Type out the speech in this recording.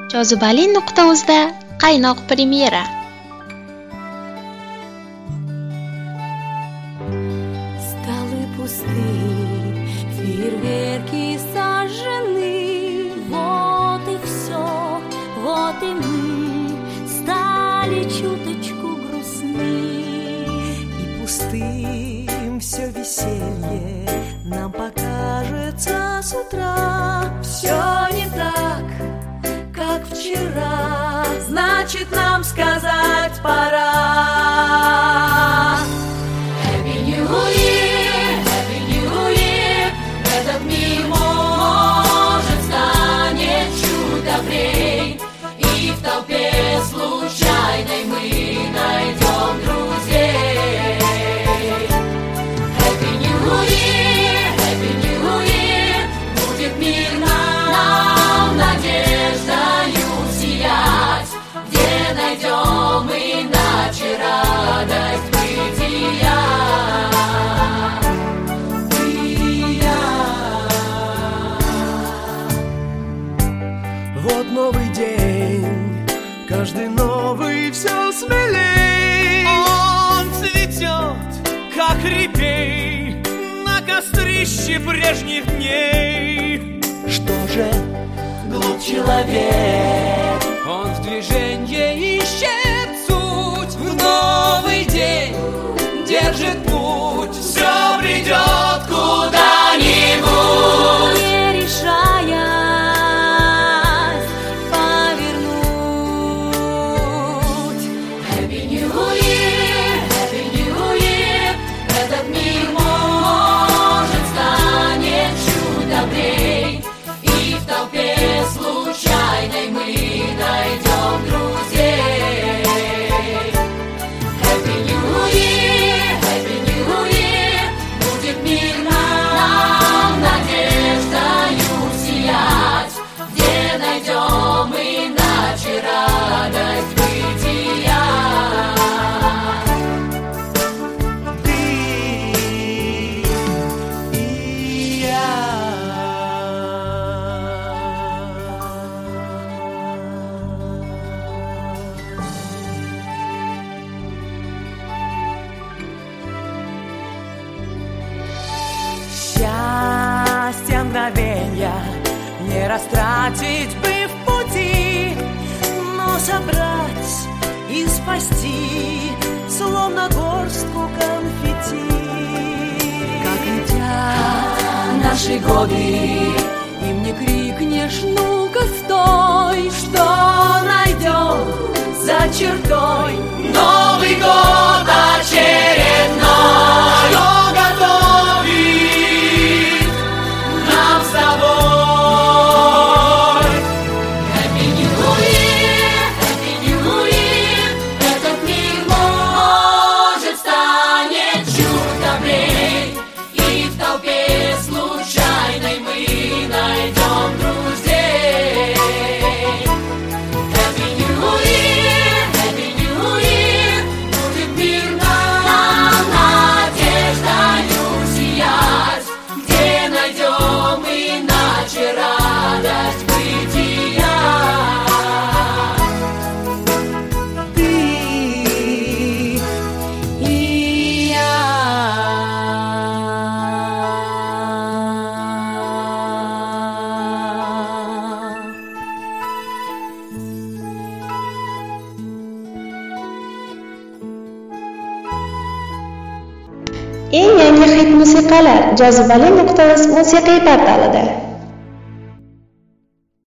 Jozibali.uzda qaynoq premyera. Столы пусты, фейерверки сожжены. Вот и все, вот и мы стали чуточку грустны. И пустым все веселье нам покажется с утра. Все не так, как вчера, значит, нам сказать пора. Happy New Year, Happy New Year. Этот мир, может, станет чуть добрей, и в толпе случайной мы найдем друзей. Happy New Year, Happy New Year. Будет мир нам надеждою сиять, где найдем иначе радость бытия. Вот новый день, каждый новый все смелей. Он цветет, как репей, на кострище прежних дней. Что же, глуп человек, Он в движении ищет суть, в новый день держит путь. Все придет куда-нибудь. Не решаясь повернуть. Happy New Year, Happy New Year. Этот мир, может, станет чуть добрей, и в толпе случайной мы найдем друзей. Happy New Year, Happy New Year. Будет мир нам надеждою сиять, где найдем иначе радость бытия. ты и я. Счастье мгновенья не растратить бы в пути, но собрать и спасти, словно горстку конфетти. Как летят наши годы, им не крикнешь: ну-ка стой, что найдем за чертой. Новый год очередной, что готовит нам с тобой. Happy New Year, Happy New Year. Этот мир, может, станет чуть добрей, и в толпе случайной мы найдем друзей. Happy New Year, Happy New Year. Будет мир нам надеждою сиять, где найдем иначе радость бытия. Ты и я. Eng yangi hit musiqalar Jozibali.uz musiqiy portalida.